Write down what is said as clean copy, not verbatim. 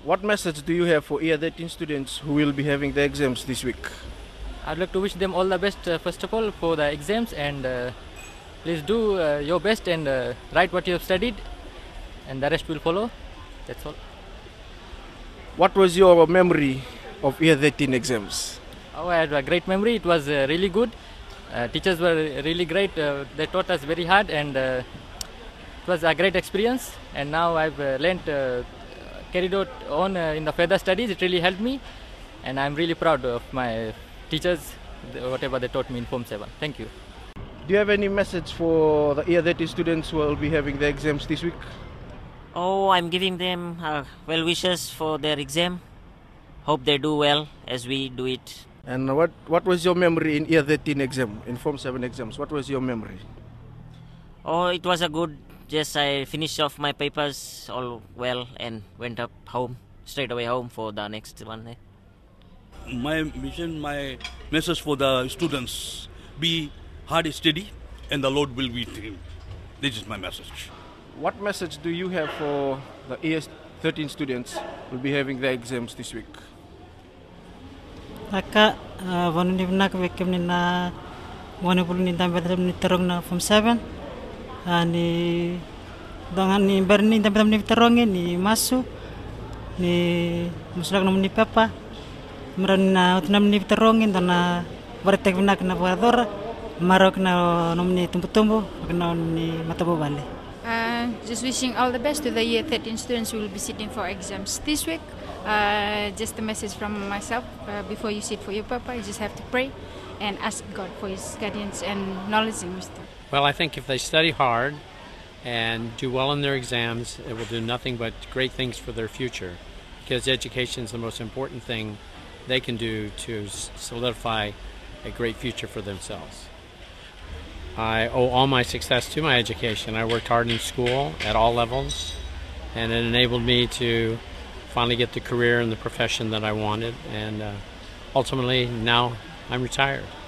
What message do you have for Year 13 students who will be having the exams this week? I'd like to wish them all the best, first of all, for the exams, and please do your best and write what you have studied, and the rest will follow. That's all. What was your memory of Year 13 exams? Oh, I had a great memory. It was really good. Teachers were really great. They taught us very hard, and it was a great experience. And now I've carried on in the further studies. It really helped me, and I'm really proud of my teachers, whatever they taught me in Form 7. Thank you. Do you have any message for the Year 13 students who will be having the exams this week? Oh, I'm giving them well wishes for their exam. Hope they do well as we do it. And what was your memory in Year 13 exam, in Form 7 exams? What was your memory? Oh, it was a good. Just I finished off my papers all well and went up home, straight away home for the next one. My mission, my message for the students: be hard, steady, and the Lord will be with him. This is my message. What message do you have for the Year 13 students who will be having their exams this week? Aka wanu ni nak wekem ni na wanu pulu ni tambe ni terong na Form 7 ni dengan ni berni tambe ni terong ni masuk ni muslak nom ni papa meran na utnam ni terong na bertek nak na berdor marok na nom ni tumbu-tumbu na ni matabu bale. Just wishing all the best to the Year 13 students who will be sitting for exams this week. Just a message from myself, before you sit for your papa, you just have to pray and ask God for his guidance and knowledge and wisdom. Well, I think if they study hard and do well in their exams, it will do nothing but great things for their future, because education is the most important thing they can do to solidify a great future for themselves. I owe all my success to my education. I worked hard in school at all levels, and it enabled me to finally get the career and the profession that I wanted, and ultimately now I'm retired.